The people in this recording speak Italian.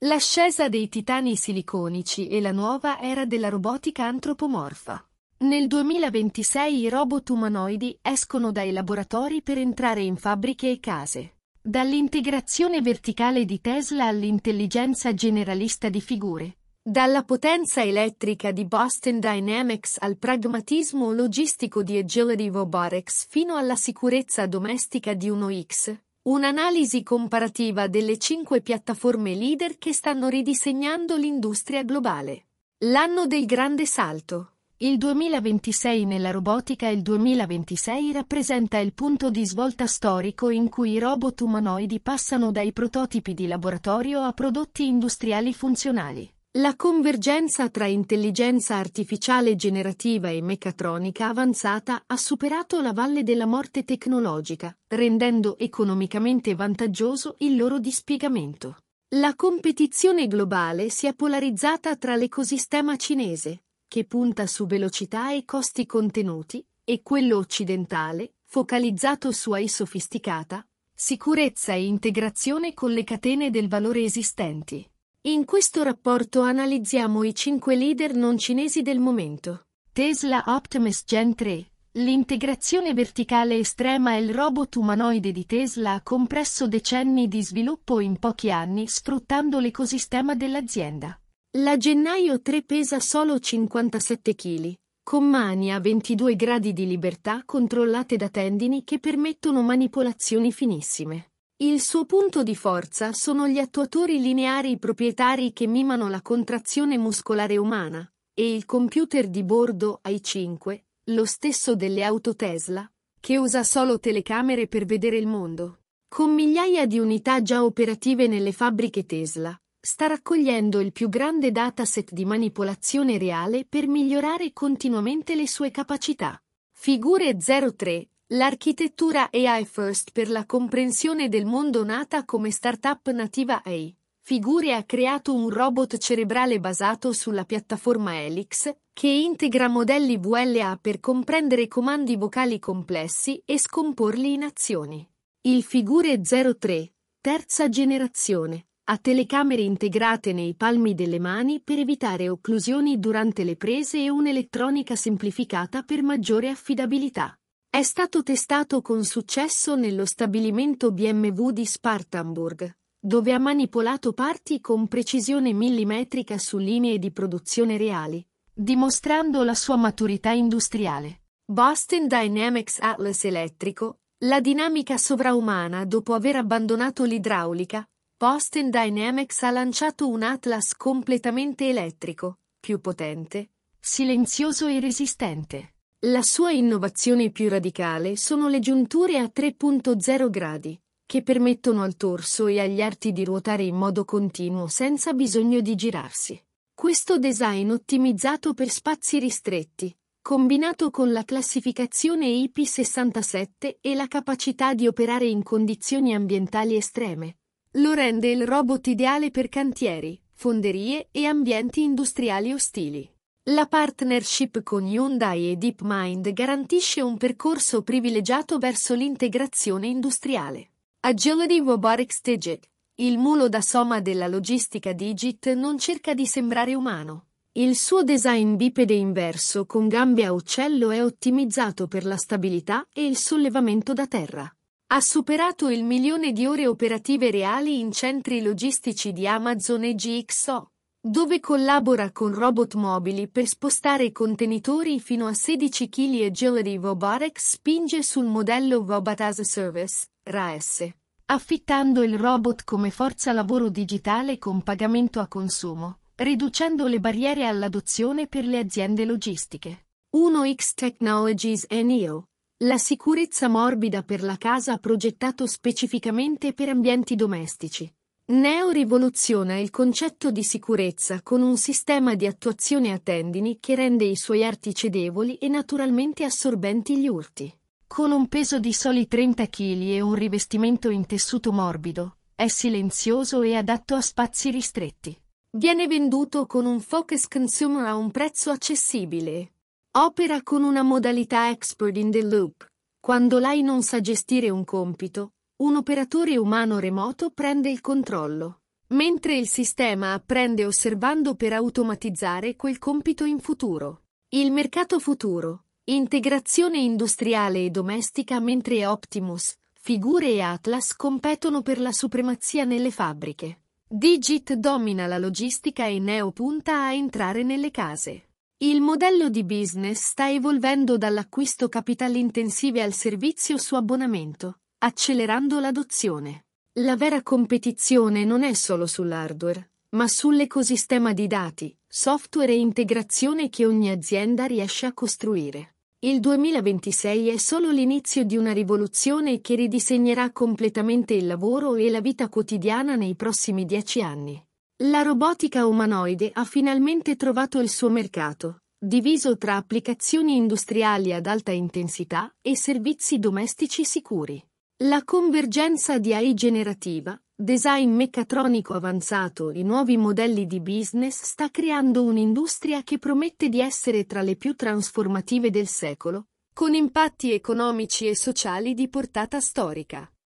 L'ascesa dei titani siliconici e la nuova era della robotica antropomorfa. Nel 2026 i robot umanoidi escono dai laboratori per entrare in fabbriche e case. Dall'integrazione verticale di Tesla all'intelligenza generalista di figure. Dalla potenza elettrica di Boston Dynamics al pragmatismo logistico di Agility Robotics fino alla sicurezza domestica di Uno X. Un'analisi comparativa delle 5 piattaforme leader che stanno ridisegnando l'industria globale. L'anno del grande salto. Il 2026 nella robotica. Il 2026 rappresenta il punto di svolta storico in cui i robot umanoidi passano dai prototipi di laboratorio a prodotti industriali funzionali. La convergenza tra intelligenza artificiale generativa e meccatronica avanzata ha superato la valle della morte tecnologica, rendendo economicamente vantaggioso il loro dispiegamento. La competizione globale si è polarizzata tra l'ecosistema cinese, che punta su velocità e costi contenuti, e quello occidentale, focalizzato su AI sofisticata, sicurezza e integrazione con le catene del valore esistenti. In questo rapporto analizziamo i 5 leader non cinesi del momento. Tesla Optimus Gen 3. L'integrazione verticale estrema. Il robot umanoide di Tesla ha compresso decenni di sviluppo in pochi anni sfruttando l'ecosistema dell'azienda. La Gennaio 3 pesa solo 57 kg, con mani a 22 gradi di libertà controllate da tendini che permettono manipolazioni finissime. Il suo punto di forza sono gli attuatori lineari proprietari che mimano la contrazione muscolare umana, e il computer di bordo AI5, lo stesso delle auto Tesla, che usa solo telecamere per vedere il mondo. Con migliaia di unità già operative nelle fabbriche Tesla, sta raccogliendo il più grande dataset di manipolazione reale per migliorare continuamente le sue capacità. Figure 03. L'architettura AI First per la comprensione del mondo. Nata come startup nativa AI, Figure ha creato un robot cerebrale basato sulla piattaforma Helix, che integra modelli VLA per comprendere comandi vocali complessi e scomporli in azioni. Il Figure 03, terza generazione, ha telecamere integrate nei palmi delle mani per evitare occlusioni durante le prese e un'elettronica semplificata per maggiore affidabilità. È stato testato con successo nello stabilimento BMW di Spartanburg, dove ha manipolato parti con precisione millimetrica su linee di produzione reali, dimostrando la sua maturità industriale. Boston Dynamics Atlas elettrico, la dinamica sovraumana. Dopo aver abbandonato l'idraulica, Boston Dynamics ha lanciato un Atlas completamente elettrico, più potente, silenzioso e resistente. La sua innovazione più radicale sono le giunture a 3.0 gradi, che permettono al torso e agli arti di ruotare in modo continuo senza bisogno di girarsi. Questo design ottimizzato per spazi ristretti, combinato con la classificazione IP67 e la capacità di operare in condizioni ambientali estreme, lo rende il robot ideale per cantieri, fonderie e ambienti industriali ostili. La partnership con Hyundai e DeepMind garantisce un percorso privilegiato verso l'integrazione industriale. Agility Robotics Digit. Il mulo da soma della logistica Digit non cerca di sembrare umano. Il suo design bipede inverso con gambe a uccello è ottimizzato per la stabilità e il sollevamento da terra. Ha superato il 1.000.000 di ore operative reali in centri logistici di Amazon e GXO, dove collabora con robot mobili per spostare contenitori fino a 16 kg. Agility Robotics spinge sul modello Robot as a Service, RAS, affittando il robot come forza lavoro digitale con pagamento a consumo, riducendo le barriere all'adozione per le aziende logistiche. Uno X Technologies NEO. La sicurezza morbida per la casa progettato specificamente per ambienti domestici. Neo rivoluziona il concetto di sicurezza con un sistema di attuazione a tendini che rende i suoi arti cedevoli e naturalmente assorbenti gli urti. Con un peso di soli 30 kg e un rivestimento in tessuto morbido, è silenzioso e adatto a spazi ristretti. Viene venduto con un focus consumer a un prezzo accessibile. Opera con una modalità expert in the loop. Quando l'AI non sa gestire un compito, un operatore umano remoto prende il controllo. mentre il sistema apprende osservando per automatizzare quel compito in futuro. Il mercato futuro. Integrazione industriale e domestica. Mentre Optimus, Figure e Atlas competono per la supremazia nelle fabbriche, Digit domina la logistica e Neo punta a entrare nelle case. Il modello di business sta evolvendo dall'acquisto capital intensive al servizio su abbonamento, accelerando l'adozione. La vera competizione non è solo sull'hardware, ma sull'ecosistema di dati, software e integrazione che ogni azienda riesce a costruire. Il 2026 è solo l'inizio di una rivoluzione che ridisegnerà completamente il lavoro e la vita quotidiana nei prossimi 10 anni. La robotica umanoide ha finalmente trovato il suo mercato, diviso tra applicazioni industriali ad alta intensità e servizi domestici sicuri. La convergenza di AI generativa, design meccatronico avanzato e nuovi modelli di business sta creando un'industria che promette di essere tra le più trasformative del secolo, con impatti economici e sociali di portata storica.